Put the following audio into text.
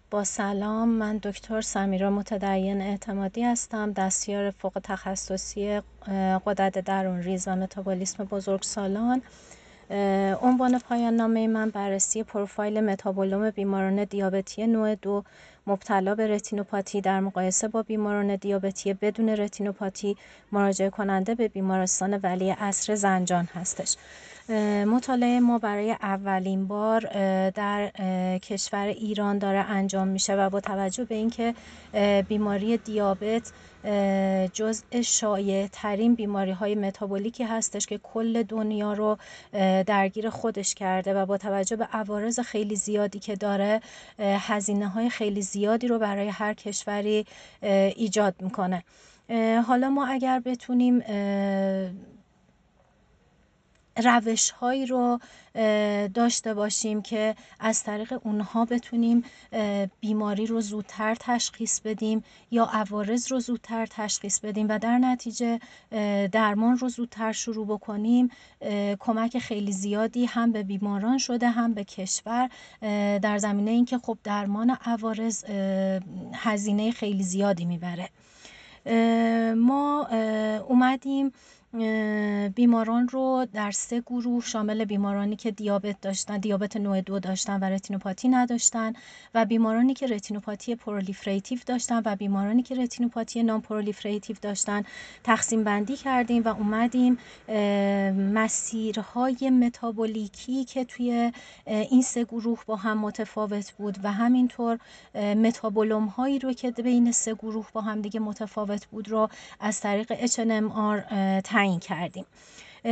با سلام، من دکتر سمیرا متدین اعتمادی هستم، دستیار فوق تخصصی غدد درونریز و متابولیسم بزرگسالان. عنوان پایان نامه من بررسی پروفایل متابولوم بیماران دیابتی نوع 2 مبتلا به رتینوپاتی در مقایسه با بیماران دیابتی بدون رتینوپاتی مراجعه کننده به بیمارستان ولیعصر زنجان هستش. مطالعه ما برای اولین بار در کشور ایران داره انجام میشه و با توجه به اینکه بیماری دیابت جزء شایع ترین بیماری های متابولیکی هستش که کل دنیا رو درگیر خودش کرده و با توجه به عوارض خیلی زیادی که داره هزینه های خیلی زیادی رو برای هر کشوری ایجاد میکنه. حالا ما اگر بتونیم روش هایی رو داشته باشیم که از طریق اونها بتونیم بیماری رو زودتر تشخیص بدیم یا عوارض رو زودتر تشخیص بدیم و در نتیجه درمان رو زودتر شروع بکنیم، کمک خیلی زیادی هم به بیماران شده هم به کشور، در زمینه اینکه خب درمان عوارض هزینه خیلی زیادی میبره. ما اومدیم بیماران رو در 3 گروه شامل بیمارانی که دیابت نوع 2 داشتن و رتینوپاتی نداشتن و بیمارانی که رتینوپاتی پرولیفریتیو داشتن و بیمارانی که رتینوپاتی نان پرولیفریتیو داشتن تقسیم بندی کردیم و اومدیم مسیرهای متابولیکی که توی این 3 گروه با هم متفاوت بود و همینطور متابولوم هایی رو که بین 3 گروه با هم دیگه متفاوت بود رو از طریق HNMR تعیین کردیم.